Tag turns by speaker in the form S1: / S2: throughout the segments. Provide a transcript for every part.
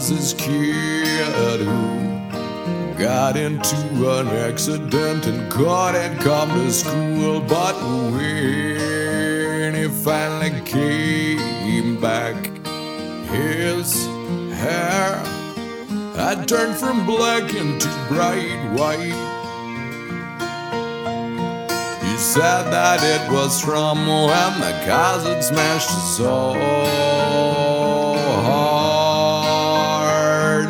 S1: was this kid who got into an accident and couldn't come to school. But when he finally came back, his hair had turned from black into bright white. He said that it was from when the cars had smashed his soul hard.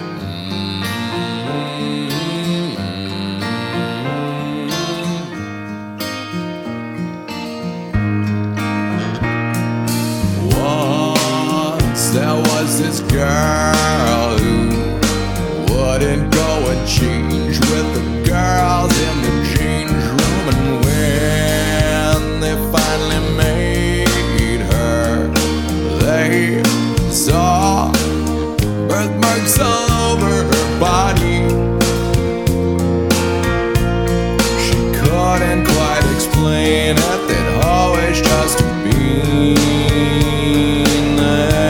S1: Once there was this girl who wouldn't go and change with the girls in the change room, and when they finally made her, they saw birthmarks all over her body. She couldn't quite explain it, they'd always just been there.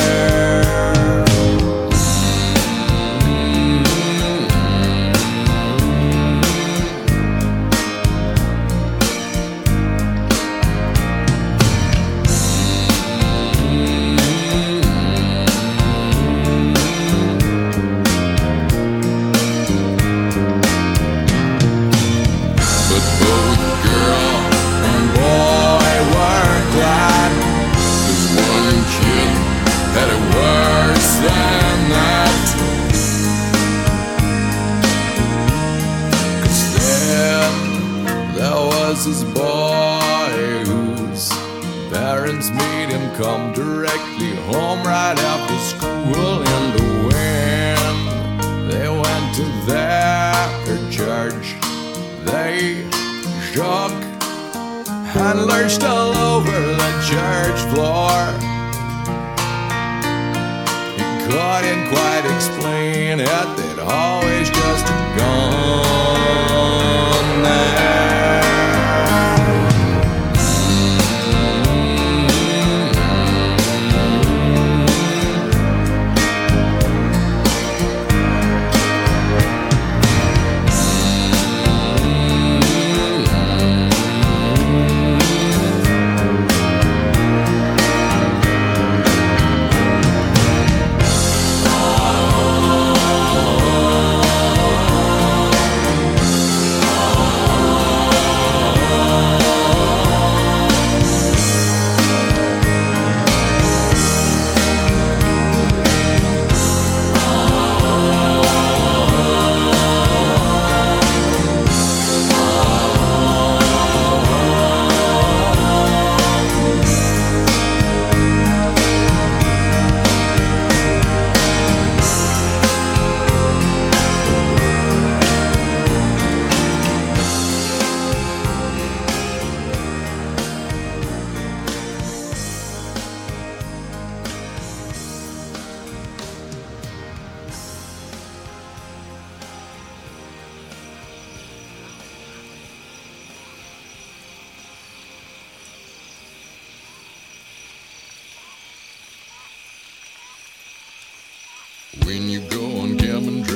S1: This boy whose parents made him come directly home right after school, and when they went to their church, they shook and lurched all over the church floor. He couldn't quite explain it, they'd always